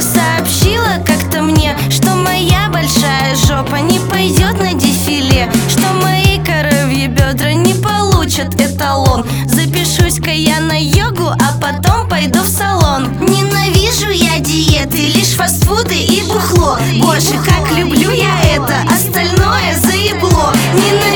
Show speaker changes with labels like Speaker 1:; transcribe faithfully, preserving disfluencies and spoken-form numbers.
Speaker 1: сообщила как-то мне, что моя большая жопа не пойдет на дефиле, что мои коровьи бедра не получат эталон. Запишусь-ка я на йогу, а потом пойду в салон. Ненавижу я диеты, лишь фастфуды и бухло. Боже, как люблю я это, остальное заебло. Ненавижу